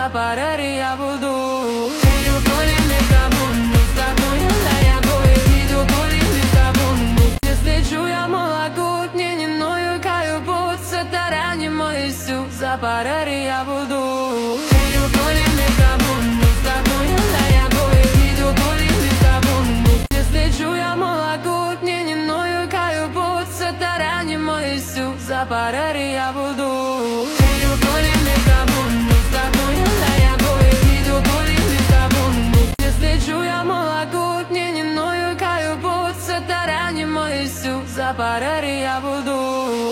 за пари я буду. Видео коли не забуду, с тобой я бою. Видео коли не забуду, если чую молоко, мне не ною каю пот, сатарани мою всю, за пари я буду. Видео коли не забуду, с тобой я бою. Видео коли не забуду, если чую молоко, мне не ною каю пот, сатарани мою всю, за пари я буду. Видео коли не забуду, с тобой я бою. Видео коли не забуду, если чую молоко, мне не ною каю пот, сатарани мою всю, за пари я буду.